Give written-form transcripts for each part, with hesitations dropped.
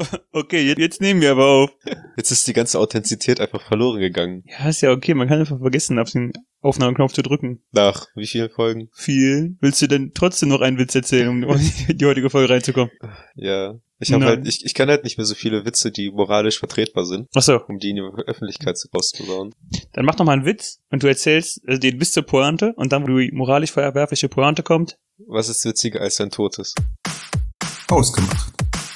Okay, jetzt nehmen wir aber auf. Jetzt ist die ganze Authentizität einfach verloren gegangen. Ja, ist ja okay, man kann einfach vergessen, auf den Aufnahmeknopf zu drücken. Nach wie vielen Folgen? Viel. Willst du denn trotzdem noch einen Witz erzählen, um in die heutige Folge reinzukommen? Ja. Ich habe halt, ich kann halt nicht mehr so viele Witze, die moralisch vertretbar sind. Ach so. Um die in die Öffentlichkeit rauszubauen. Dann mach doch mal einen Witz und du erzählst den Witz zur Pointe und dann, wo die moralisch verwerfliche Pointe kommt. Was ist witziger als ein Totes? Ausgemacht.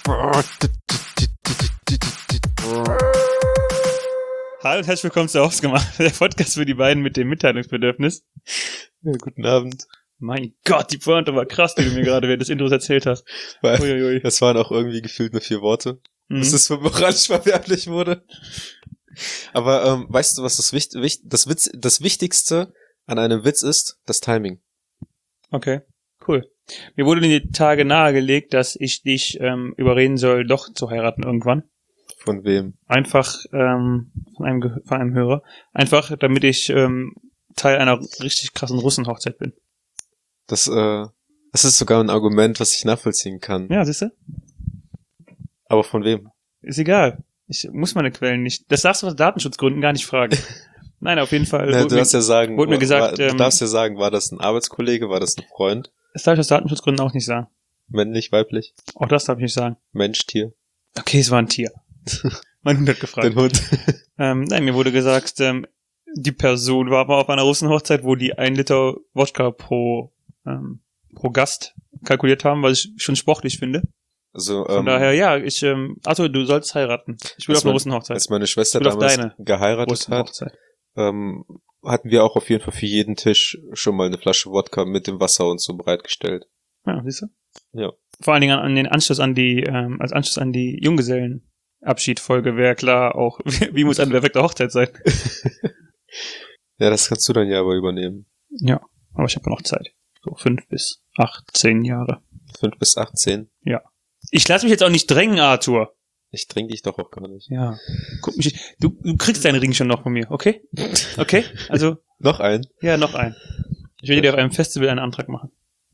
Hallo und herzlich willkommen zu Ausgemacht, der Podcast für die beiden mit dem Mitteilungsbedürfnis. Ja, guten Abend. Mein Gott, die Pointe war krass, die du mir gerade während des Intros erzählt hast. Uiuiui. Das waren auch irgendwie gefühlt nur 4 Worte. Bis es moralisch verwerflich wurde. Aber weißt du, was das Wichtigste an einem Witz ist? Das Timing. Okay, cool. Mir wurde in die Tage nahegelegt, dass ich dich überreden soll, doch zu heiraten irgendwann. Von wem? Einfach von einem Hörer. Einfach, damit ich Teil einer richtig krassen Russenhochzeit bin. Das ist sogar ein Argument, was ich nachvollziehen kann. Ja, siehst du? Aber von wem? Ist egal. Ich muss meine Quellen nicht. Das darfst du aus Datenschutzgründen gar nicht fragen. Nein, auf jeden Fall. Du darfst ja sagen, wurde mir gesagt, du darfst ja sagen, war das ein Arbeitskollege, war das ein Freund? Das darf ich aus Datenschutzgründen auch nicht sagen. Männlich, weiblich? Auch das darf ich nicht sagen. Mensch, Tier? Okay, es war ein Tier. Mein Hund hat gefragt. Den Hund. Nein, mir wurde gesagt, die Person war aber auf einer Russenhochzeit, wo die 1 Liter Wodka pro Gast kalkuliert haben, was ich schon sportlich finde. Also, von daher, ja, Arthur, du sollst heiraten. Ich will auf eine Russenhochzeit. Als meine Schwester damals geheiratet hat, hatten wir auch auf jeden Fall für jeden Tisch schon mal eine Flasche Wodka mit dem Wasser und so bereitgestellt. Ja, siehst du? Ja. Vor allen Dingen als Anschluss an die Junggesellenabschiedfolge wäre klar auch, wie muss eine perfekte Hochzeit sein? Ja, das kannst du dann ja aber übernehmen. Ja, aber ich habe noch Zeit. So 5 bis 18 Jahre. 5 bis 18? Ja. Ich lasse mich jetzt auch nicht drängen, Arthur. Ich dränge dich doch auch gar nicht. Ja. Guck mich, du kriegst deinen Ring schon noch von mir, okay? Okay? Also. Noch einen? Ja, noch einen. Ich werde dir auf einem Festival einen Antrag machen.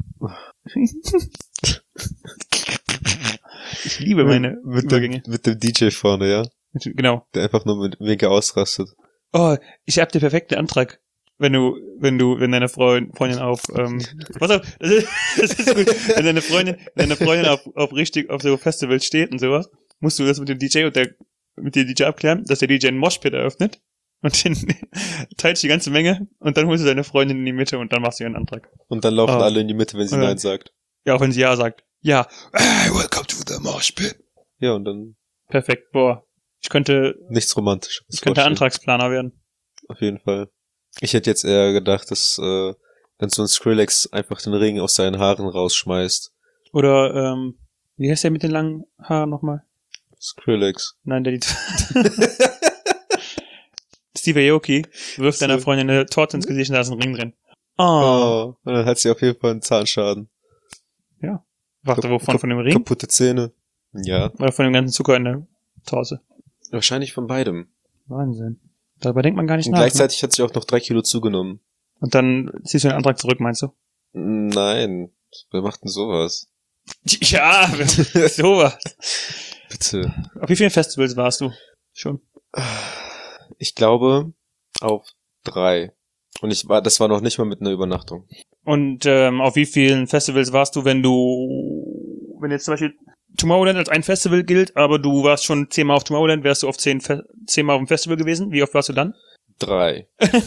Ich liebe meine Übergänge. Mit dem DJ vorne, ja? Genau. Der einfach nur mega ausrastet. Oh, ich hab den perfekten Antrag. Wenn deine Freundin auf, pass auf, das ist gut. Wenn deine Freundin auf so Festivals steht und sowas, musst du das mit dem DJ abklären, dass der DJ einen Moshpit eröffnet und den teilt die ganze Menge und dann holst du deine Freundin in die Mitte und dann machst du ihren Antrag. Und dann laufen alle in die Mitte, wenn sie Nein sagt. Ja, auch wenn sie Ja sagt. Ja. Hey, welcome to the Moshpit. Ja, und dann. Perfekt, boah. Nichts Romantisches. Ich könnte Antragsplaner werden. Auf jeden Fall. Ich hätte jetzt eher gedacht, dass wenn so ein Skrillex einfach den Ring aus seinen Haaren rausschmeißt. Oder, wie heißt der mit den langen Haaren nochmal? Skrillex. Nein, der Steve Aoki wirft deiner Freundin eine Torte ins Gesicht und da ist ein Ring drin. Oh. Und dann hat sie auf jeden Fall einen Zahnschaden. Ja. Warte, wovon? Von dem Ring? Kaputte Zähne. Ja. Oder von dem ganzen Zucker in der Torte? Wahrscheinlich von beidem. Wahnsinn. Darüber denkt man gar nicht und nach. Gleichzeitig hat sie auch noch 3 Kilo zugenommen. Und dann ziehst du den Antrag zurück, meinst du? Nein. Wer macht denn sowas? Ja, sowas. Bitte. Auf wie vielen Festivals warst du schon? Ich glaube, auf 3. Und das war noch nicht mal mit einer Übernachtung. Und auf wie vielen Festivals warst du, wenn jetzt zum Beispiel Tomorrowland als ein Festival gilt, aber du warst schon 10 Mal auf Tomorrowland, wärst du auf 10 Mal auf dem Festival gewesen? Wie oft warst du dann? 3.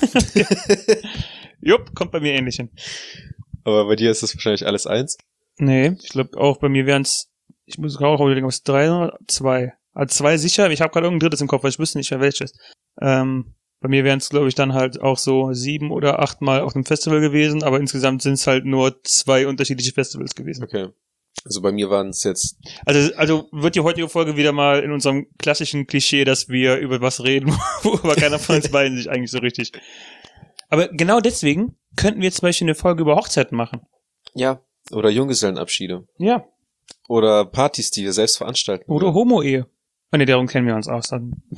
Jupp, kommt bei mir ähnlich hin. Aber bei dir ist das wahrscheinlich alles 1? Nee, ich glaube auch bei mir wären's, ich muss auch überlegen, ob es 3 oder 2. Also 2 sicher, ich habe gerade irgendein drittes im Kopf, weil ich wüsste nicht mehr welches. Bei mir wären es, glaube ich, dann halt auch so 7 oder 8 Mal auf dem Festival gewesen, aber insgesamt sind es halt nur 2 unterschiedliche Festivals gewesen. Okay. Also bei mir waren es jetzt... Also wird die heutige Folge wieder mal in unserem klassischen Klischee, dass wir über was reden, wo aber keiner von uns beiden sich eigentlich so richtig... Aber genau deswegen könnten wir zum Beispiel eine Folge über Hochzeiten machen. Ja, oder Junggesellenabschiede. Ja. Oder Partys, die wir selbst veranstalten. Oder Homo-Ehe. Oh ne, darum kennen wir uns aus.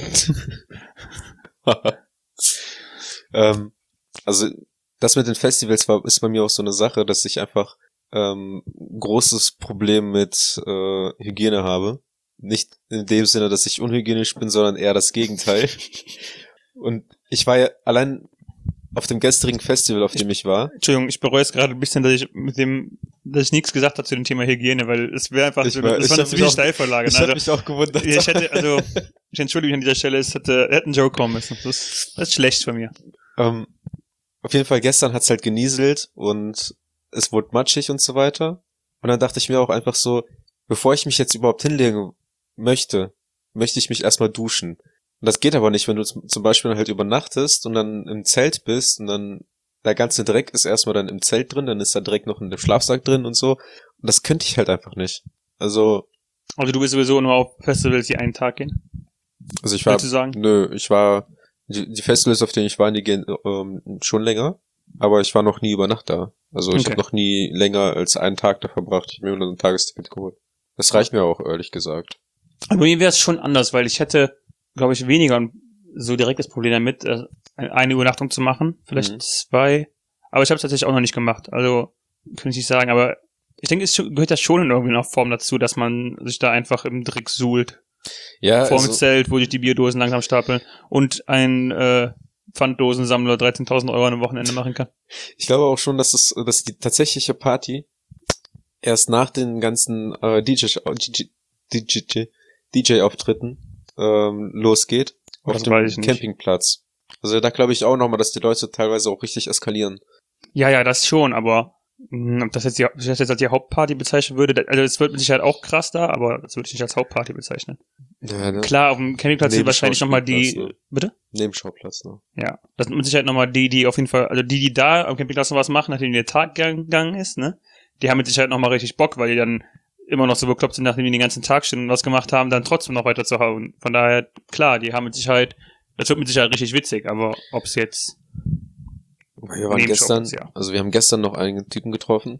Also das mit den Festivals ist bei mir auch so eine Sache, dass ich einfach großes Problem mit Hygiene habe. nicht in dem Sinne, dass ich unhygienisch bin, sondern eher das Gegenteil. Und ich war ja allein auf dem gestrigen Festival, auf dem ich war. Entschuldigung, ich bereue es gerade ein bisschen, dass ich nichts gesagt habe zu dem Thema Hygiene, weil es wäre einfach, das war eine ziemliche Steilvorlage. Ich habe mich auch gewundert. Ich entschuldige mich an dieser Stelle, hätte ein Joke kommen müssen. Das ist schlecht von mir. Auf jeden Fall, gestern hat's halt genieselt und es wurde matschig und so weiter. Und dann dachte ich mir auch einfach so, bevor ich mich jetzt überhaupt hinlegen möchte ich mich erstmal duschen. Und das geht aber nicht, wenn du zum Beispiel halt übernachtest und dann im Zelt bist und dann der ganze Dreck ist erstmal dann im Zelt drin, dann ist der Dreck noch in dem Schlafsack drin und so. Und das könnte ich halt einfach nicht. Also du bist sowieso nur auf Festivals, die einen Tag gehen? Also die Festivals, auf denen ich war, die gehen schon länger, aber ich war noch nie über Nacht da. Also ich habe noch nie länger als einen Tag da verbracht. Ich habe mir nur ein Tagesticket geholt. Das reicht mir auch, ehrlich gesagt. Aber mir wäre es schon anders, weil ich hätte, glaube ich, weniger so direkt das Problem damit, eine Übernachtung zu machen. Vielleicht 2. Aber ich habe es tatsächlich auch noch nicht gemacht. Also, kann ich nicht sagen. Aber ich denke, es gehört ja schon in irgendeiner Form dazu, dass man sich da einfach im Dreck suhlt. Ja, Vor dem Zelt, wo sich die Bierdosen langsam stapeln. Und ein Pfanddosensammler 13.000 Euro an einem Wochenende machen kann. Ich glaube auch schon, dass die tatsächliche Party erst nach den ganzen DJ-Auftritten losgeht auf dem Campingplatz. Also da glaube ich auch nochmal, dass die Leute teilweise auch richtig eskalieren. Ja, das schon, aber ob das jetzt als die Hauptparty bezeichnen würde, also es wird mit Sicherheit auch krass da, aber das würde ich nicht als Hauptparty bezeichnen. Ja, ne? Klar, auf dem Campingplatz sind wahrscheinlich nochmal die... Ne? Bitte? Nebenschauplatz, ne? Ja, das sind mit Sicherheit nochmal die auf jeden Fall, also die da am Campingplatz noch was machen, nachdem der Tag gegangen ist, ne? Die haben mit Sicherheit nochmal richtig Bock, weil die dann immer noch so bekloppt sind, nachdem die den ganzen Tag stehen und was gemacht haben, dann trotzdem noch weiter zu hauen. Von daher, klar, die haben mit Sicherheit, das wird mit Sicherheit richtig witzig, aber ob's jetzt... Wir haben gestern noch einen Typen getroffen,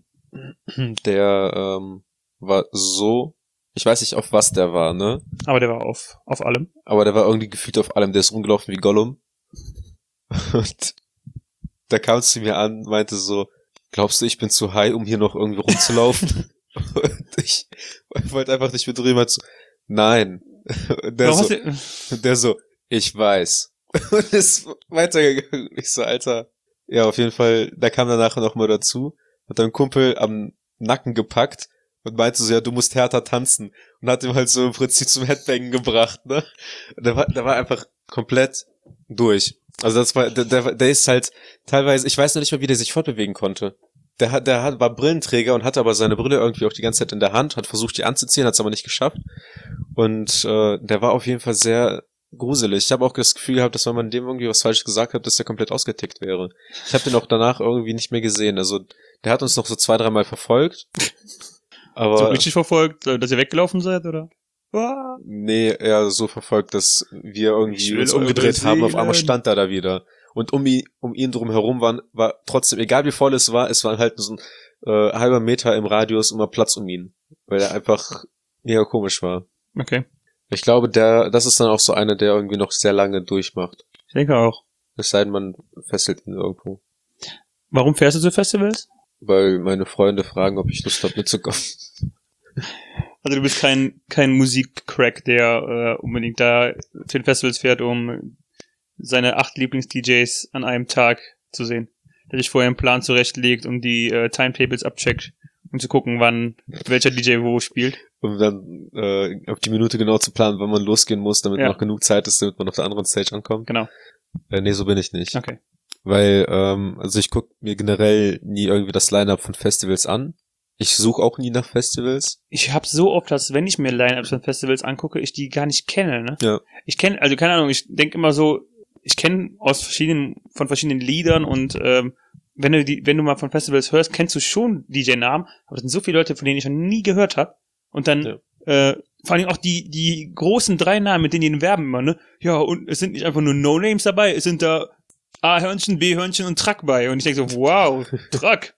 der war so, ich weiß nicht, auf was der war, ne? Aber der war auf allem. Aber der war irgendwie gefühlt auf allem, der ist rumgelaufen wie Gollum. Und da kam es zu mir an, meinte so, glaubst du, ich bin zu high, um hier noch irgendwie rumzulaufen? Und ich wollte einfach nicht mit drüber so, nein. Und der so, ich weiß. Und ist weitergegangen. Ich so, Alter. Ja, auf jeden Fall, da kam danach noch mal dazu, hat einen Kumpel am Nacken gepackt und meinte so, ja, du musst härter tanzen. Und hat ihm halt so im Prinzip zum Headbangen gebracht, ne? Und der war einfach komplett durch. Also der ist halt teilweise, ich weiß noch nicht mal, wie der sich fortbewegen konnte. War Brillenträger und hatte aber seine Brille irgendwie auch die ganze Zeit in der Hand, hat versucht, die anzuziehen, hat es aber nicht geschafft. Und der war auf jeden Fall sehr gruselig. Ich habe auch das Gefühl gehabt, dass wenn man dem irgendwie was Falsches gesagt hat, dass der komplett ausgetickt wäre. Ich habe den auch danach irgendwie nicht mehr gesehen. Also der hat uns noch so 2-3 Mal verfolgt. Aber so richtig verfolgt, dass ihr weggelaufen seid, oder? Nee, eher so verfolgt, dass wir irgendwie uns umgedreht haben. Auf einmal stand er da wieder. Und um ihn drum herum war trotzdem, egal wie voll es war halt so ein halber Meter im Radius immer Platz um ihn. Weil er einfach mega komisch war. Okay. Ich glaube, das ist dann auch so einer, der irgendwie noch sehr lange durchmacht. Ich denke auch. Es sei denn, man fesselt ihn irgendwo. Warum fährst du zu Festivals? Weil meine Freunde fragen, ob ich Lust habe mitzukommen. Also du bist kein Musikcrack, der unbedingt da zu den Festivals fährt, um seine 8 Lieblings-DJs an einem Tag zu sehen. Der sich vorher einen Plan zurechtlegt und die Timetables abcheckt, um zu gucken, wann welcher DJ wo spielt. Um dann auf die Minute genau zu planen, wann man losgehen muss, damit noch genug Zeit ist, damit man auf der anderen Stage ankommt. Genau. Nee, so bin ich nicht. Okay. Weil, also ich gucke mir generell nie irgendwie das Line-Up von Festivals an. Ich suche auch nie nach Festivals. Ich habe so oft, dass wenn ich mir Line-Ups von Festivals angucke, ich die gar nicht kenne, ne? Ja. Ich kenne, also keine Ahnung, ich denke immer so, ich kenne von verschiedenen Liedern und wenn du mal von Festivals hörst, kennst du schon DJ-Namen, aber es sind so viele Leute, von denen ich noch nie gehört habe. Und dann vor allem auch die großen 3 Namen, mit denen die werben immer, ne? Ja, und es sind nicht einfach nur No-Names dabei, es sind da A-Hörnchen, B-Hörnchen und Truck bei. Und ich denke so, wow, Truck.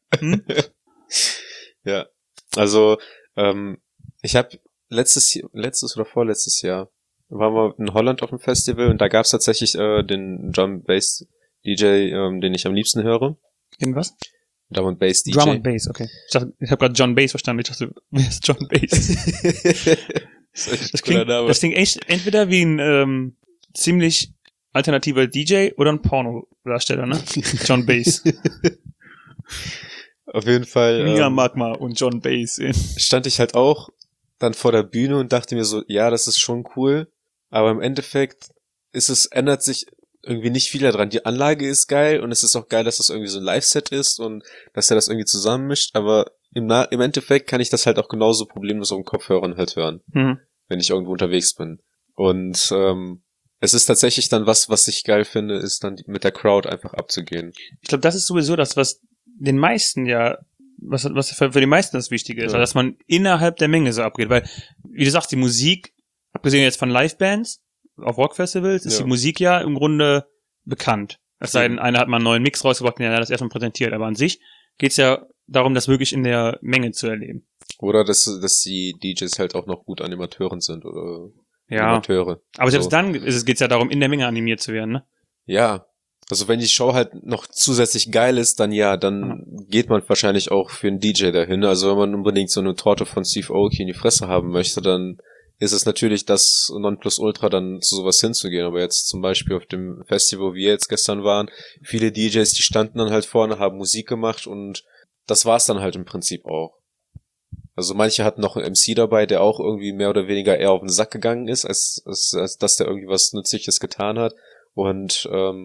Ja, also ich habe letztes oder vorletztes Jahr waren wir in Holland auf dem Festival und da gab's tatsächlich den Drum Bass DJ, den ich am liebsten höre. In was? Drum and Bass DJ. Drum and Bass, okay. Ich habe gerade John Bass verstanden. Ich dachte, wer ist John Bass? ist echt ein cooler Name. Das klingt echt entweder wie ein ziemlich alternativer DJ oder ein Pornodarsteller, ne? John Bass. Auf jeden Fall Mia Magma und John Bass. stand ich halt auch dann vor der Bühne und dachte mir so, ja, das ist schon cool, aber im Endeffekt ändert sich irgendwie nicht viel daran. Die Anlage ist geil und es ist auch geil, dass das irgendwie so ein Live-Set ist und dass er das irgendwie zusammenmischt, aber im Endeffekt kann ich das halt auch genauso problemlos auf den Kopfhörern halt hören, wenn ich irgendwo unterwegs bin. Und es ist tatsächlich dann was ich geil finde, ist dann mit der Crowd einfach abzugehen. Ich glaube, das ist sowieso das, was den meisten was für die meisten das Wichtige ist, Ja. dass man innerhalb der Menge so abgeht, weil, wie du sagst, die Musik, abgesehen jetzt von Live-Bands, auf Rockfestivals, ist Ja. die Musik ja im Grunde bekannt. Es sei denn, einer hat mal einen neuen Mix rausgebracht und der hat das erstmal präsentiert, aber an sich geht's ja darum, das wirklich in der Menge zu erleben. Oder dass die DJs halt auch noch gut Animateuren sind oder Ja, Animateure. aber selbst So. dann geht's ja darum, in der Menge animiert zu werden, ne? Ja, also wenn die Show halt noch zusätzlich geil ist, dann geht man wahrscheinlich auch für einen DJ dahin. Also wenn man unbedingt so eine Torte von Steve Aoki in die Fresse haben möchte, dann ist es natürlich das Nonplusultra, dann zu sowas hinzugehen. Aber jetzt zum Beispiel auf dem Festival, wo wir jetzt gestern waren, viele DJs, die standen dann halt vorne, haben Musik gemacht und das war's dann halt im Prinzip auch. Also manche hatten noch einen MC dabei, der auch irgendwie mehr oder weniger eher auf den Sack gegangen ist, als dass der irgendwie was Nützliches getan hat. Und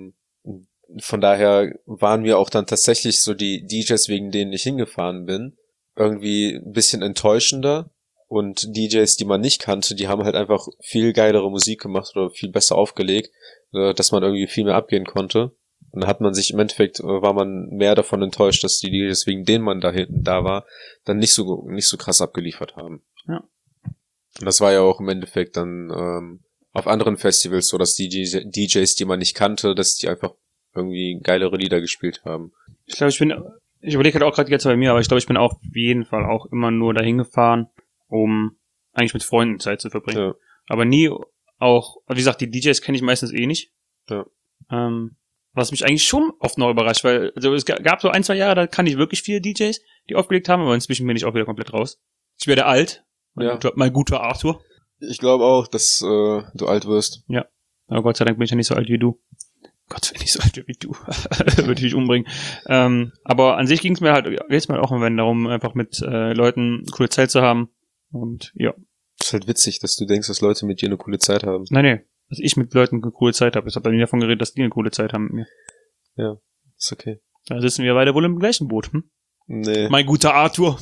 von daher waren wir auch dann tatsächlich so die DJs, wegen denen ich hingefahren bin, irgendwie ein bisschen enttäuschender. Und DJs, die man nicht kannte, die haben halt einfach viel geilere Musik gemacht oder viel besser aufgelegt, dass man irgendwie viel mehr abgehen konnte. Und dann hat man sich im Endeffekt, war man mehr davon enttäuscht, dass die DJs, wegen denen man da war, dann nicht so krass abgeliefert haben. Ja. Und das war ja auch im Endeffekt dann auf anderen Festivals so, dass die DJs, die man nicht kannte, dass die einfach irgendwie geilere Lieder gespielt haben. Ich glaube, ich überlege halt auch gerade jetzt bei mir, aber ich glaube, ich bin auch auf jeden Fall auch immer nur dahin gefahren, um eigentlich mit Freunden Zeit zu verbringen. Ja. Aber nie auch, wie gesagt, die DJs kenne ich meistens eh nicht. Ja. Was mich eigentlich schon oft noch überrascht, weil also es gab so 1-2 Jahre, da kannte ich wirklich viele DJs, die aufgelegt haben, aber inzwischen bin ich auch wieder komplett raus. Ich werde alt, mein guter Arthur. Ich glaube auch, dass du alt wirst. Ja, aber Gott sei Dank bin ich ja nicht so alt wie du. Gott, wenn ich so alt wie du, würde ich mich umbringen. Aber an sich ging es mir halt jetzt mal auch immer darum, einfach mit Leuten coole Zeit zu haben. Und ja. Das ist halt witzig, dass du denkst, dass Leute mit dir eine coole Zeit haben. Nee, dass ich mit Leuten eine coole Zeit habe. Ich habe bei mir davon geredet, dass die eine coole Zeit haben mit mir. Ja, ist okay. Da sitzen wir beide wohl im gleichen Boot, hm? Nee. Mein guter Arthur.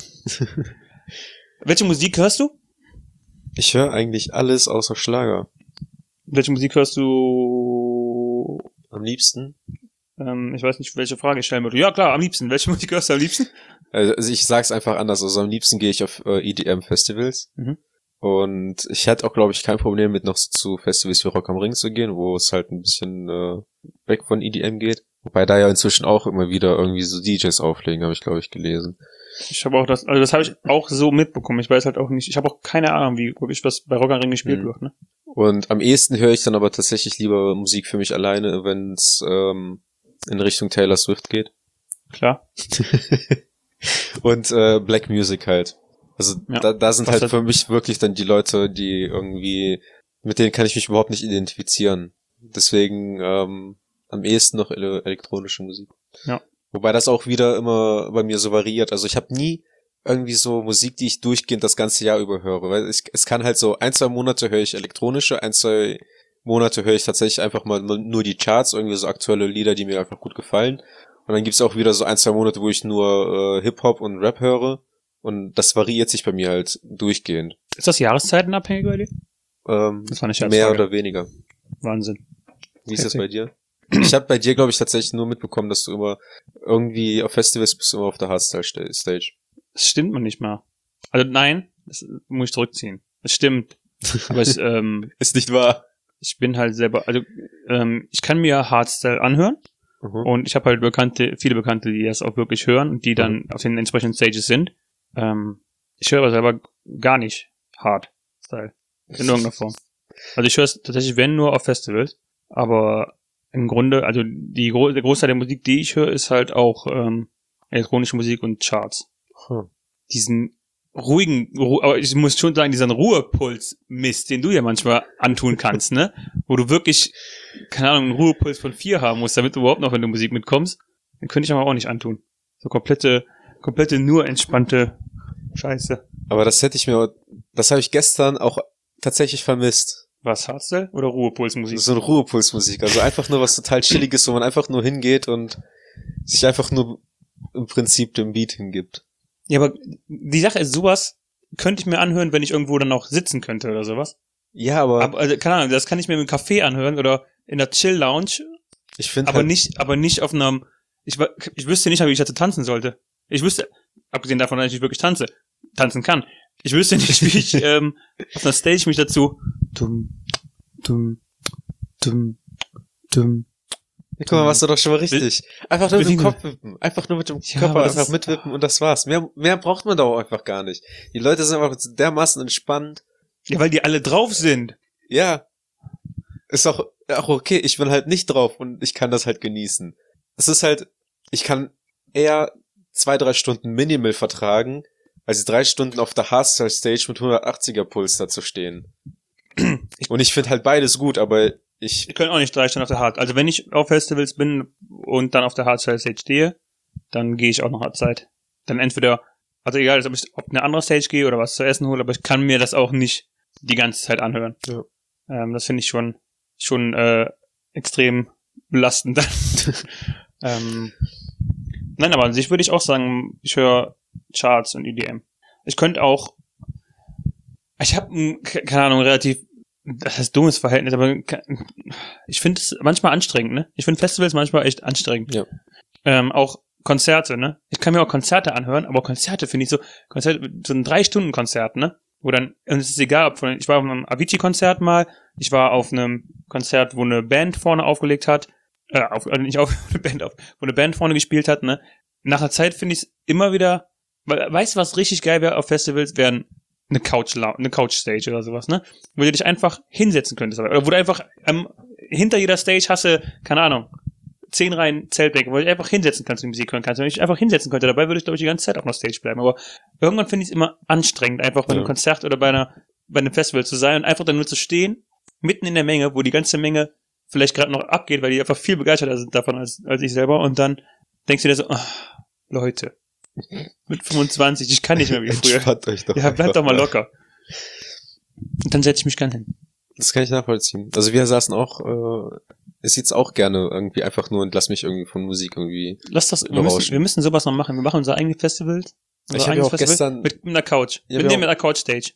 Welche Musik hörst du? Ich höre eigentlich alles außer Schlager. Welche Musik hörst du? Am liebsten? Ich weiß nicht, welche Frage ich stellen würde. Ja, klar, am liebsten. Welche Musik hörst du am liebsten? Also ich sag's einfach anders. Also am liebsten gehe ich auf EDM-Festivals. Mhm. Und ich hätte auch, glaube ich, kein Problem mit noch zu Festivals wie Rock am Ring zu gehen, wo es halt ein bisschen weg von EDM geht. Wobei da ja inzwischen auch immer wieder irgendwie so DJs auflegen, habe ich, glaube ich, gelesen. Ich habe auch das habe ich auch so mitbekommen. Ich weiß halt auch nicht, ich habe auch keine Ahnung, wie wirklich was bei Rock am Ring gespielt wird, ne? Und am ehesten höre ich dann aber tatsächlich lieber Musik für mich alleine, wenn es in Richtung Taylor Swift geht. Klar. Und Black Music halt. Also ja, da sind halt für mich wirklich dann die Leute, die irgendwie, mit denen kann ich mich überhaupt nicht identifizieren. Deswegen am ehesten noch elektronische Musik. Ja. Wobei das auch wieder immer bei mir so variiert. Also ich habe nie irgendwie so Musik, die ich durchgehend das ganze Jahr über höre. Weil es kann halt so 1-2 Monate höre ich elektronische, 1-2 Monate höre ich tatsächlich einfach mal nur die Charts, irgendwie so aktuelle Lieder, die mir einfach gut gefallen. Und dann gibt's auch wieder so 1-2 Monate, wo ich nur Hip-Hop und Rap höre. Und das variiert sich bei mir halt durchgehend. Ist das jahreszeitenabhängig bei dir? Das war eine Scherzfrage. Mehr oder weniger. Wahnsinn. Wie ist das bei dir? Ich habe bei dir, glaube ich, tatsächlich nur mitbekommen, dass du immer irgendwie auf Festivals bist, immer auf der Hardstyle-Stage. Das stimmt man nicht mal. Also nein, das muss ich zurückziehen. Das stimmt. Aber ich, ist nicht wahr. Ich bin halt selber, also ich kann mir Hardstyle anhören und ich habe halt viele Bekannte, die das auch wirklich hören und die dann auf den entsprechenden Stages sind. Ich höre aber selber gar nicht Hardstyle in irgendeiner Form. Also ich höre es tatsächlich, wenn, nur auf Festivals, aber im Grunde, also der Großteil der Musik, die ich höre, ist halt auch elektronische Musik und Charts. Die sind aber ich muss schon sagen, diesen Ruhepuls-Mist, den du ja manchmal antun kannst, ne? Wo du wirklich, keine Ahnung, einen Ruhepuls von 4 haben musst, damit du überhaupt noch, wenn du Musik mitkommst, dann könnte ich aber auch nicht antun. So komplette nur entspannte Scheiße. Aber das habe ich gestern auch tatsächlich vermisst. Was, Hardstyle oder Ruhepulsmusik? So eine Ruhepulsmusik. Also einfach nur was total Chilliges, wo man einfach nur hingeht und sich einfach nur im Prinzip dem Beat hingibt. Ja, aber die Sache ist, sowas könnte ich mir anhören, wenn ich irgendwo dann auch sitzen könnte oder sowas. Ja, aber Also, keine Ahnung, das kann ich mir im Café anhören oder in der Chill-Lounge, ich finde aber nicht auf einem, ich wüsste nicht, wie ich dazu tanzen sollte. Ich wüsste, abgesehen davon, dass ich nicht wirklich tanzen kann, ich wüsste nicht, wie ich auf einer Stage mich dazu guck mal, machst du doch schon mal richtig. Einfach nur mit dem Kopf wippen. Einfach nur mit dem Körper einfach mitwippen und das war's. Mehr braucht man doch einfach gar nicht. Die Leute sind einfach dermaßen entspannt. Ja, weil die alle drauf sind. Ja. Ist auch okay. Ich bin halt nicht drauf und ich kann das halt genießen. Es ist halt, ich kann eher 2-3 Stunden Minimal vertragen, als 3 Stunden auf der Hardstyle Stage mit 180er Puls da zu stehen. Und ich finde halt beides gut, aber ich kann auch nicht 3 Stunden auf der Hard. Also wenn ich auf Festivals bin und dann auf der Hardstyle Stage stehe, dann gehe ich auch noch Zeit. Dann entweder, also egal, ob ich auf eine andere Stage gehe oder was zu essen hole, aber ich kann mir das auch nicht die ganze Zeit anhören. Ja. Das finde ich schon extrem belastend. Nein, aber an sich würde ich auch sagen, ich höre Charts und EDM. Ich könnte auch, ich habe, keine Ahnung, relativ, das heißt dummes Verhältnis, aber ich finde es manchmal anstrengend, ne? Ich finde Festivals manchmal echt anstrengend. Ja. Auch Konzerte, ne? Ich kann mir auch Konzerte anhören, aber Konzerte finde ich so ein 3-Stunden-Konzert, ne? Wo dann, und es ist egal, ich war auf einem Avicii-Konzert mal, ich war auf einem Konzert, wo eine Band vorne aufgelegt hat, wo eine Band vorne gespielt hat, ne? Nach einer Zeit finde ich es immer wieder, weißt du, was richtig geil wäre auf Festivals, wären eine Couch-Stage oder sowas, ne? Wo du dich einfach hinsetzen könntest, oder wo du einfach, hinter jeder Stage hast du, keine Ahnung, 10 Reihen Zeltbänke, wo du dich einfach hinsetzen kannst und Musik hören kannst. Wenn ich dich einfach hinsetzen könnte, dabei würde ich, glaube ich, die ganze Zeit auf einer Stage bleiben. Aber irgendwann finde ich es immer anstrengend, einfach bei einem Konzert oder bei einem Festival zu sein und einfach dann nur zu stehen, mitten in der Menge, wo die ganze Menge vielleicht gerade noch abgeht, weil die einfach viel begeisterter sind davon als ich selber. Und dann denkst du dir so, Leute, mit 25, ich kann nicht mehr wie früher. Entspannt euch doch. Ja, bleibt doch mal locker. Und dann setze ich mich gern hin. Das kann ich nachvollziehen. Also wir saßen auch, ich sitze auch gerne irgendwie einfach nur und lass mich irgendwie von Musik irgendwie wir müssen sowas noch machen. Wir machen unser eigenes Festivals. Ich habe ja auch gestern mit einer Couch. Wir nehmen mit einer Couch-Stage.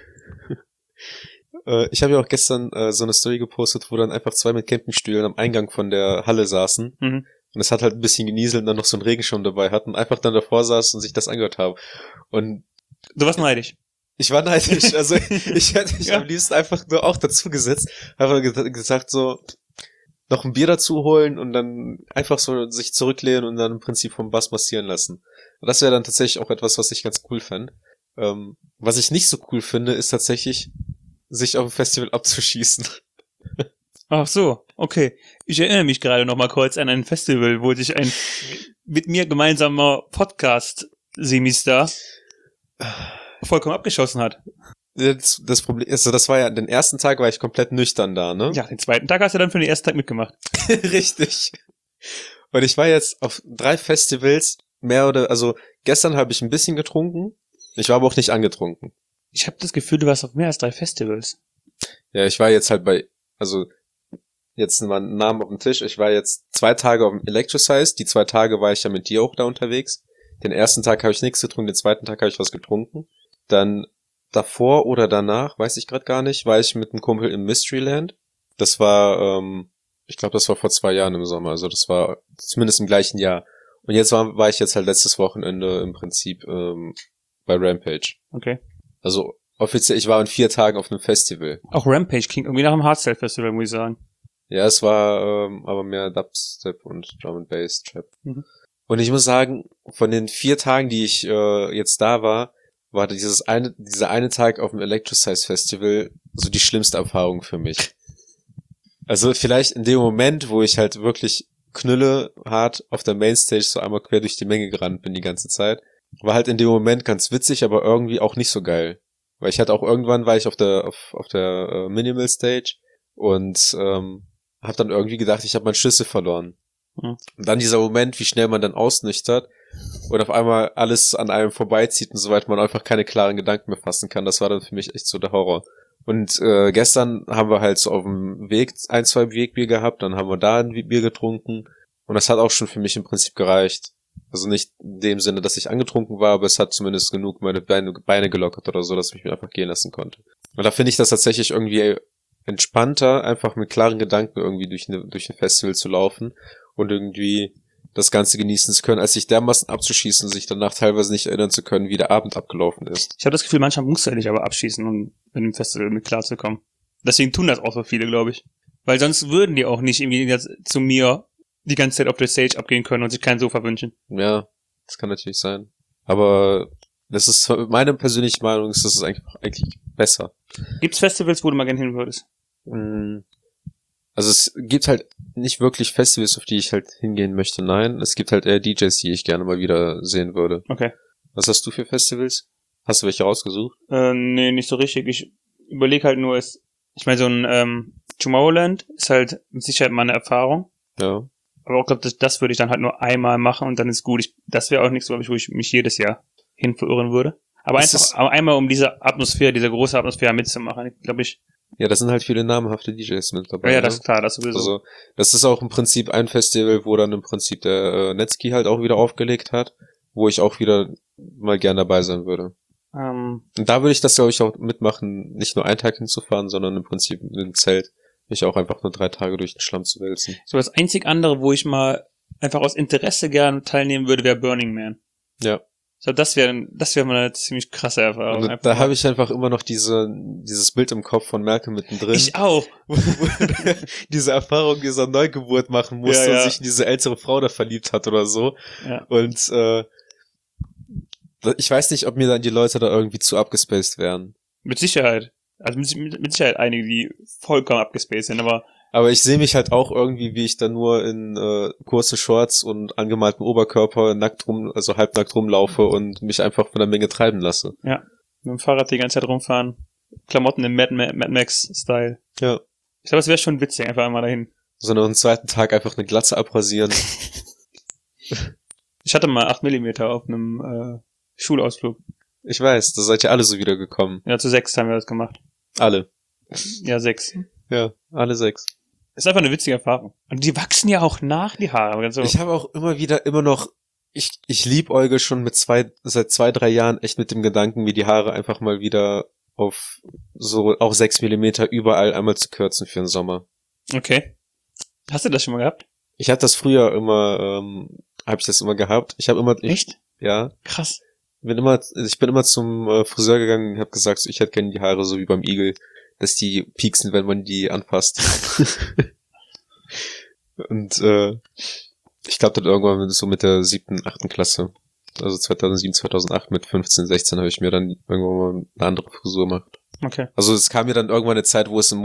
Ich habe ja auch gestern so eine Story gepostet, wo dann einfach 2 mit Campingstühlen am Eingang von der Halle saßen. Mhm. Und es hat halt ein bisschen genieselt und dann noch so einen Regenschirm dabei hatten, einfach dann davor saß und sich das angehört haben. Und du warst neidisch. Ich war neidisch, also ich hätte mich am liebsten einfach nur auch dazu gesetzt, habe gesagt so, noch ein Bier dazu holen und dann einfach so sich zurücklehnen und dann im Prinzip vom Bass massieren lassen. Und das wäre dann tatsächlich auch etwas, was ich ganz cool fände. Was ich nicht so cool finde, ist tatsächlich, sich auf dem Festival abzuschießen. Ach so, okay. Ich erinnere mich gerade noch mal kurz an ein Festival, wo sich ein mit mir gemeinsamer Podcast-Semistar vollkommen abgeschossen hat. Das Problem, also das war ja, den ersten Tag war ich komplett nüchtern da, ne? Ja, den zweiten Tag hast du dann für den ersten Tag mitgemacht. Richtig. Und ich war jetzt auf 3 Festivals, also gestern habe ich ein bisschen getrunken, ich war aber auch nicht angetrunken. Ich habe das Gefühl, du warst auf mehr als 3 Festivals. Ja, ich war jetzt halt jetzt mal einen Namen auf dem Tisch, ich war jetzt 2 Tage auf dem Electrosize, die 2 Tage war ich ja mit dir auch da unterwegs. Den ersten Tag habe ich nichts getrunken, den zweiten Tag habe ich was getrunken. Dann davor oder danach, weiß ich gerade gar nicht, war ich mit einem Kumpel im Mysteryland. Das war, ich glaube, das war vor 2 Jahren im Sommer, also das war zumindest im gleichen Jahr. Und jetzt war ich jetzt halt letztes Wochenende im Prinzip bei Rampage. Okay. Also offiziell, ich war in 4 Tagen auf einem Festival. Auch Rampage klingt irgendwie nach einem Hardstyle-Festival, muss ich sagen. Ja, es war aber mehr Dubstep und Drum and Bass Trap. Mhm. Und ich muss sagen, von den 4 Tagen, die ich jetzt da war dieser eine Tag auf dem Electrosize Festival so die schlimmste Erfahrung für mich. Also vielleicht in dem Moment, wo ich halt wirklich knülle hart auf der Mainstage so einmal quer durch die Menge gerannt bin die ganze Zeit. war halt in dem Moment ganz witzig, aber irgendwie auch nicht so geil. Weil ich hatte auch irgendwann war ich auf der Minimal Stage und habe dann irgendwie gedacht, ich habe meinen Schlüssel verloren. Mhm. Und dann dieser Moment, wie schnell man dann ausnüchtert und auf einmal alles an einem vorbeizieht und soweit man einfach keine klaren Gedanken mehr fassen kann, das war dann für mich echt so der Horror. Und gestern haben wir halt so auf dem Weg 2 Wegbier gehabt, dann haben wir da ein Bier getrunken und das hat auch schon für mich im Prinzip gereicht. Also nicht in dem Sinne, dass ich angetrunken war, aber es hat zumindest genug meine Beine gelockert oder so, dass ich mich einfach gehen lassen konnte. Und da finde ich das tatsächlich irgendwie entspannter, einfach mit klaren Gedanken irgendwie durch ein Festival zu laufen und irgendwie das Ganze genießen zu können, als sich dermaßen abzuschießen und sich danach teilweise nicht erinnern zu können, wie der Abend abgelaufen ist. Ich habe das Gefühl, manchmal musst du dich aber abschießen, um mit dem Festival mit klarzukommen. Deswegen tun das auch so viele, glaube ich. Weil sonst würden die auch nicht irgendwie zu mir die ganze Zeit auf der Stage abgehen können und sich kein Sofa wünschen. Ja, das kann natürlich sein. Aber das ist meine persönliche Meinung, ist das eigentlich besser. Gibt's Festivals, wo du mal gerne hin würdest? Also es gibt halt nicht wirklich Festivals, auf die ich halt hingehen möchte, nein. Es gibt halt eher DJs, die ich gerne mal wieder sehen würde. Okay. Was hast du für Festivals? Hast du welche rausgesucht? Nee, nicht so richtig. Ich überlege halt nur, ich meine, so ein Tomorrowland ist halt mit Sicherheit mal eine Erfahrung. Ja. Aber ich glaube, das würde ich dann halt nur einmal machen und dann ist gut. Das wäre auch nichts, glaube ich, wo ich mich jedes Jahr hin verirren würde. Aber aber einmal um diese große Atmosphäre mitzumachen, glaube ich. Ja, da sind halt viele namhafte DJs mit dabei. Ja, das ist klar, das sowieso. Also, das ist auch im Prinzip ein Festival, wo dann im Prinzip der Netzki halt auch wieder aufgelegt hat, wo ich auch wieder mal gern dabei sein würde. Und da würde ich das, glaube ich, auch mitmachen, nicht nur einen Tag hinzufahren, sondern im Prinzip mit dem Zelt mich auch einfach nur 3 Tage durch den Schlamm zu wälzen. So, das einzig andere, wo ich mal einfach aus Interesse gerne teilnehmen würde, wäre Burning Man. Ja. So, das wäre mal eine ziemlich krasse Erfahrung. Und da habe ich einfach immer noch dieses Bild im Kopf von Malcolm mittendrin. Ich auch. Wo der diese Erfahrung dieser Neugeburt machen musste und sich in diese ältere Frau da verliebt hat oder so. Ja. Und ich weiß nicht, ob mir dann die Leute da irgendwie zu abgespaced wären. Mit Sicherheit. Also mit Sicherheit einige, die vollkommen abgespaced sind, aber ich sehe mich halt auch irgendwie, wie ich dann nur in kurze Shorts und angemaltem Oberkörper halbnackt rumlaufe und mich einfach von der Menge treiben lasse. Ja, mit dem Fahrrad die ganze Zeit rumfahren. Klamotten im Mad Max-Style. Ja. Ich glaube, es wäre schon witzig, einfach einmal dahin. So noch einen zweiten Tag einfach eine Glatze abrasieren. Ich hatte mal 8mm auf einem Schulausflug. Ich weiß, da seid ihr alle so wiedergekommen. Ja, zu 6 haben wir das gemacht. Alle. Ja, 6. Ja, alle 6. Ist einfach eine witzige Erfahrung. Und die wachsen ja auch nach, die Haare. So. Ich habe auch immer noch, ich liebäugle schon seit 2-3 Jahren echt mit dem Gedanken, mir die Haare einfach mal wieder auf so auch 6mm überall einmal zu kürzen für den Sommer. Okay. Hast du das schon mal gehabt? Ich habe das früher immer, gehabt. Echt? Ja. Krass. Ich bin immer zum Friseur gegangen und habe gesagt, so, ich hätte gerne die Haare so wie beim Igel, dass die pieksen, wenn man die anfasst. Und ich glaube dann irgendwann so mit der 7., 8. Klasse, also 2007, 2008 mit 15, 16 habe ich mir dann irgendwann mal eine andere Frisur gemacht. Okay. Also es kam mir dann irgendwann eine Zeit, wo es in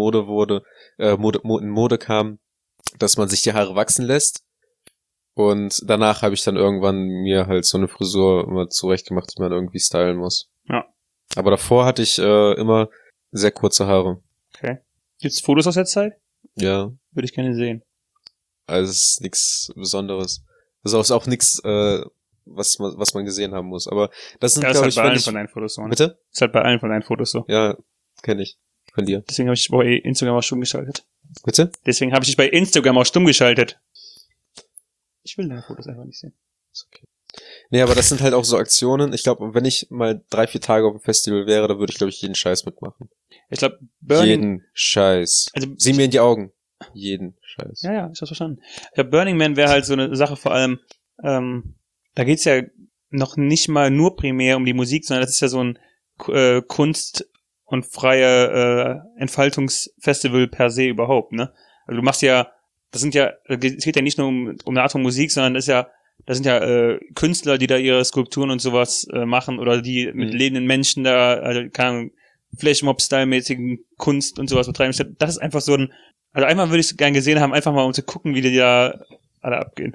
Mode kam, dass man sich die Haare wachsen lässt. Und danach habe ich dann irgendwann mir halt so eine Frisur immer zurechtgemacht, die man irgendwie stylen muss. Ja. Aber davor hatte ich immer sehr kurze Haare. Okay. Gibt's Fotos aus der Zeit? Ja. Würde ich gerne sehen. Also es ist nichts Besonderes. Also es ist auch nichts, was man gesehen haben muss. Aber das sind, glaube ich, bei allen von deinen Fotos so. Ne? Bitte? Ist halt bei allen von deinen Fotos so. Ja, kenne ich. Von dir. Deswegen habe ich dich bei Instagram auch stumm geschaltet. Bitte? Deswegen habe ich dich bei Instagram auch stumm geschaltet. Ich will deine Fotos einfach nicht sehen. Ist okay. Nee, aber das sind halt auch so Aktionen. Ich glaube, wenn ich mal 3-4 Tage auf dem Festival wäre, dann würde ich, glaube ich, jeden Scheiß mitmachen. Ich glaube, jeden Scheiß. Also, sieh mir in die Augen. Jeden Scheiß. Ja, ich hab's verstanden. Ich glaube, Burning Man wäre halt so eine Sache vor allem, da geht's ja noch nicht mal nur primär um die Musik, sondern das ist ja so ein Kunst- und freie Entfaltungsfestival per se überhaupt, ne? Also du machst ja, es geht ja nicht nur um eine Art von Musik, sondern das sind ja Künstler, die da ihre Skulpturen und sowas machen oder die mit lebenden Menschen da, also keine Ahnung, Flashmob-Style-mäßigen Kunst und sowas betreiben. Das ist einfach so also einmal würde ich es gern gesehen haben, einfach mal um zu gucken, wie die da alle abgehen.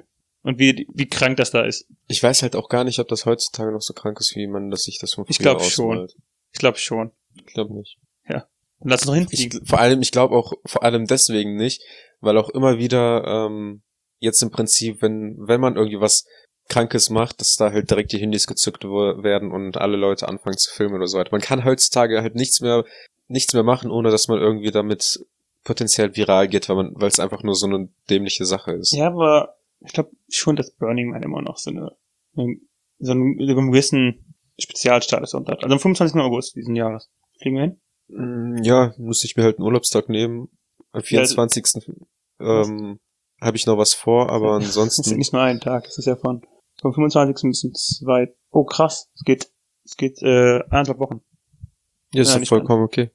Und wie krank das da ist. Ich weiß halt auch gar nicht, ob das heutzutage noch so krank ist, wie man das sich das von Ich früher glaube schon. ausmalt. Ich glaube schon. Ich glaube nicht. Und lass uns noch hinfliegen. Ich glaube auch vor allem deswegen nicht, weil auch immer wieder jetzt im Prinzip, wenn man irgendwie was Krankes macht, dass da halt direkt die Handys gezückt werden und alle Leute anfangen zu filmen oder so weiter. Man kann heutzutage halt nichts mehr machen, ohne dass man irgendwie damit potenziell viral geht, weil es einfach nur so eine dämliche Sache ist. Ja, aber ich glaube schon, dass Burning Man immer noch so einen gewissen Spezialstatus hat. Also am 25. August diesen Jahres. Fliegen wir hin? Ja, muss ich mir halt einen Urlaubstag nehmen. Am 24. habe ich noch was vor, aber Das ist ansonsten... nicht nur ein Tag, das ist ja vom 25. bis zum 2. Oh krass, es geht 1,5 Wochen. Ja, ist Ja, doch nicht vollkommen okay.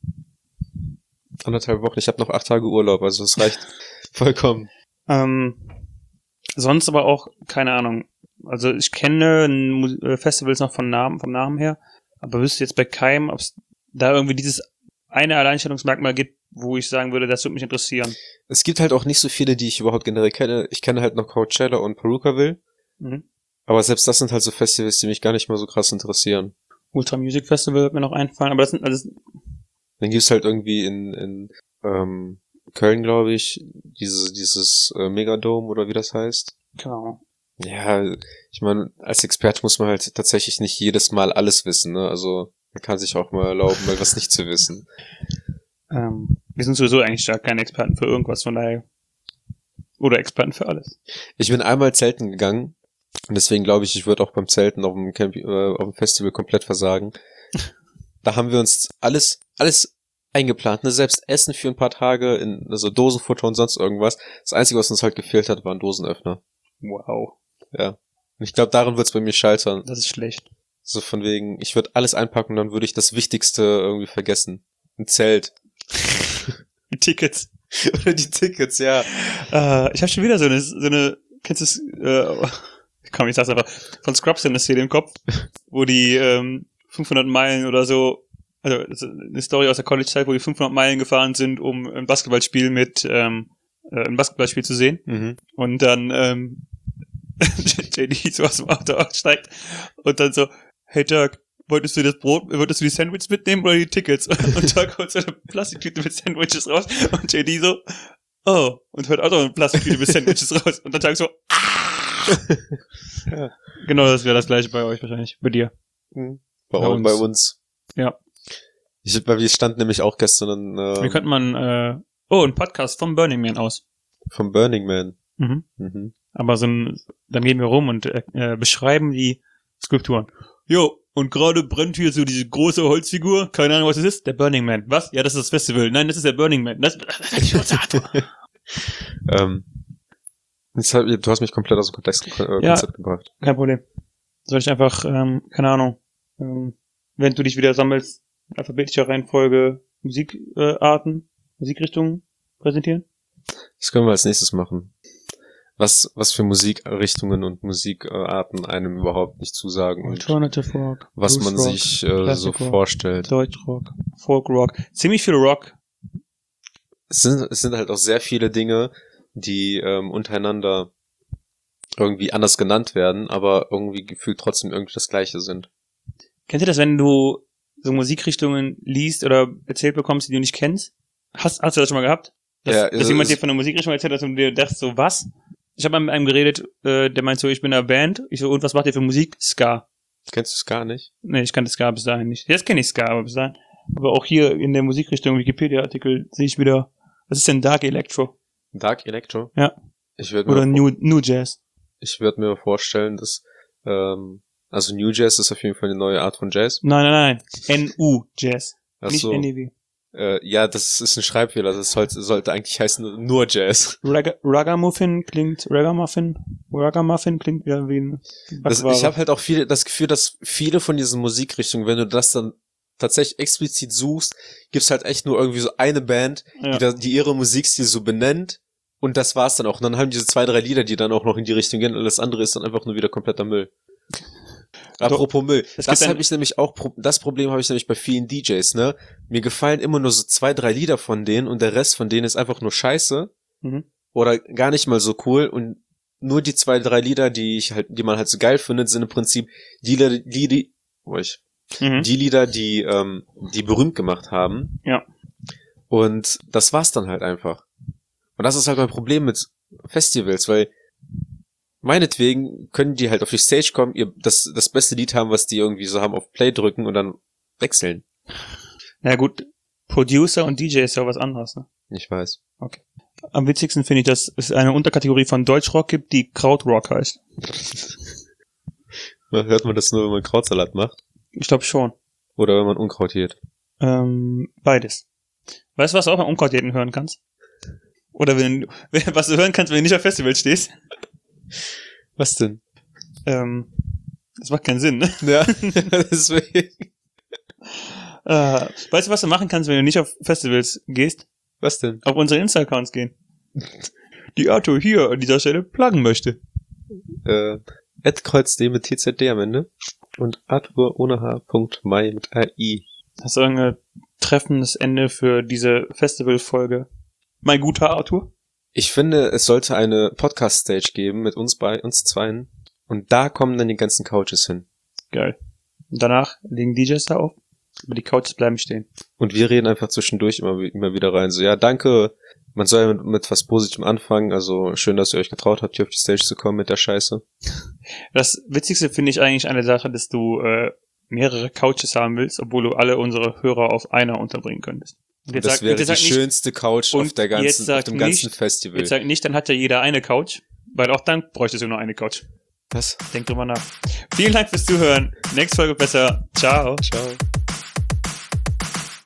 1,5 Wochen. Ich habe noch 8 Tage Urlaub, also das reicht vollkommen. Sonst aber auch, keine Ahnung. Also ich kenne Festivals noch vom Namen her, aber wüsste jetzt bei keinem, ob es da irgendwie dieses eine Alleinstellungsmerkmal gibt, wo ich sagen würde, das würde mich interessieren. Es gibt halt auch nicht so viele, die ich überhaupt generell kenne. Ich kenne halt noch Coachella und Palookaville. Mhm. Aber selbst das sind halt so Festivals, die mich gar nicht mal so krass interessieren. Ultra Music Festival wird mir noch einfallen, aber das sind alles... Dann gibt's halt irgendwie in Köln, glaube ich, dieses Megadome oder wie das heißt. Genau. Ja, ich meine, als Experte muss man halt tatsächlich nicht jedes Mal alles wissen, ne? Also man kann sich auch mal erlauben, mal was nicht zu wissen. Wir sind sowieso eigentlich gar keine Experten für irgendwas, von daher... Oder Experten für alles. Ich bin einmal zelten gegangen und deswegen glaube ich würde auch beim Zelten auf dem Festival komplett versagen. Da haben wir uns alles eingeplant, ne? Selbst Essen für ein paar Tage, also Dosenfutter und sonst irgendwas. Das Einzige, was uns halt gefehlt hat, waren Dosenöffner. Wow. Ja. Und ich glaube, daran wird's bei mir scheitern. Das ist schlecht. So von wegen, ich würde alles einpacken und dann würde ich das Wichtigste irgendwie vergessen. Ein Zelt. Die Tickets. Oder die Tickets, ja. Ich habe schon wieder so eine kennst du es, komm, ich sag's einfach, von Scrubs in der Szene im Kopf, wo die 500 Meilen oder so, also das ist eine Story aus der College-Zeit, wo die 500 Meilen gefahren sind, um ein Basketballspiel ein Basketballspiel zu sehen. Mhm. Und dann JD so aus dem Auto aussteigt und dann so, hey Dirk, wolltest du die Sandwiches mitnehmen oder die Tickets? Und Dirk holt so eine Plastiktüte mit Sandwiches raus und JD so, oh, und hört auch noch eine Plastiktüte mit Sandwiches raus. Und dann Dirk so, Ja. Genau, das wäre das gleiche bei euch wahrscheinlich, bei dir. Mhm. Bei uns. Ja. Weil wir standen nämlich auch gestern Wie könnte man, ein Podcast vom Burning Man aus. vom Burning Man. Mhm. Mhm. Aber dann gehen wir rum und beschreiben die Skulpturen. Jo, und gerade brennt hier so diese große Holzfigur. Keine Ahnung, was es ist. Der Burning Man. Was? Ja, das ist das Festival. Nein, das ist der Burning Man. Das ist die Schwarze. Du hast mich komplett aus dem Konzept gebracht. Kein Problem. Soll ich einfach, keine Ahnung, wenn du dich wieder sammelst, in alphabetischer Reihenfolge Musikrichtungen präsentieren? Das können wir als nächstes machen. Was für Musikrichtungen und Musikarten einem überhaupt nicht zusagen und Alternative Rock, was Blues man Rock, sich Classic so Rock, vorstellt. Deutschrock, Folkrock, ziemlich viel Rock. Es sind halt auch sehr viele Dinge, die untereinander irgendwie anders genannt werden, aber irgendwie gefühlt trotzdem irgendwie das Gleiche sind. Kennt ihr das, wenn du so Musikrichtungen liest oder erzählt bekommst, die du nicht kennst? Hast du das schon mal gehabt? Dass jemand dir von einer Musikrichtung erzählt hat und du dir dachtest so, was? Ich habe mit einem geredet, der meint so, ich bin in einer Band. Ich so, und was macht ihr für Musik? Ska. Kennst du es gar nicht? Nee, ich kannte Ska bis dahin nicht. Jetzt kenne ich Ska, aber bis dahin. Aber auch hier in der Musikrichtung Wikipedia-Artikel sehe ich wieder, was ist denn Dark Electro? Dark Electro? Ja. Oder New Jazz. Ich würde mir vorstellen, dass also New Jazz ist auf jeden Fall eine neue Art von Jazz. Nein. NU Jazz. Ach nicht so. NEW. Ja, das ist ein Schreibfehler. Das sollte eigentlich heißen nur Jazz. Ragamuffin klingt ja wie ein Backware. Ich habe halt auch das Gefühl, dass viele von diesen Musikrichtungen, wenn du das dann tatsächlich explizit suchst, gibt's halt echt nur irgendwie so eine Band, die ihre Musikstil so benennt und das war's dann auch. Und dann haben diese 2, 3 Lieder, die dann auch noch in die Richtung gehen und alles andere ist dann einfach nur wieder kompletter Müll. Apropos Müll. Das Problem habe ich nämlich bei vielen DJs, ne? Mir gefallen immer nur so 2, 3 Lieder von denen und der Rest von denen ist einfach nur scheiße. Mhm. Oder gar nicht mal so cool und nur die 2, 3 Lieder, die man halt so geil findet, sind im Prinzip die Lieder, die berühmt gemacht haben. Ja. Und das war's dann halt einfach. Und das ist halt mein Problem mit Festivals, weil meinetwegen können die halt auf die Stage kommen, das beste Lied haben, was die irgendwie so haben, auf Play drücken und dann wechseln. Na gut, Producer und DJ ist ja was anderes, ne? Ich weiß. Okay. Am witzigsten finde ich, dass es eine Unterkategorie von Deutschrock gibt, die Krautrock heißt. Hört man das nur, wenn man Krautsalat macht? Ich glaube schon. Oder wenn man Unkraut jätet? Beides. Weißt du, was du auch beim Unkrautjäten hören kannst? Oder was du hören kannst, wenn du nicht auf Festival stehst? Was denn? Das macht keinen Sinn, ne? Ja, deswegen. Weißt du, was du machen kannst, wenn du nicht auf Festivals gehst? Was denn? Auf unsere Insta-Accounts gehen. Die Arthur hier an dieser Stelle pluggen möchte. @kreuzd mit TZD am Ende. Und Arthur ohne H.mai mit AI. Hast du irgendein treffendes Ende für diese Festival-Folge? Mein guter Arthur? Ich finde, es sollte eine Podcast-Stage geben mit uns zweien. Und da kommen dann die ganzen Couches hin. Geil. Und danach legen DJs da auf, aber die Couches bleiben stehen. Und wir reden einfach zwischendurch immer wieder rein. So, ja, danke. Man soll ja mit was Positivem anfangen. Also schön, dass ihr euch getraut habt, hier auf die Stage zu kommen mit der Scheiße. Das Witzigste finde ich eigentlich eine Sache, dass du mehrere Couches haben willst, obwohl du alle unsere Hörer auf einer unterbringen könntest. Und das wäre die schönste Couch auf dem ganzen Festival. Jetzt sag nicht, dann hat ja jeder eine Couch, weil auch dann bräuchtest du nur eine Couch. Was? Denk drüber nach. Vielen Dank fürs Zuhören. Nächste Folge besser. Ciao. Ciao.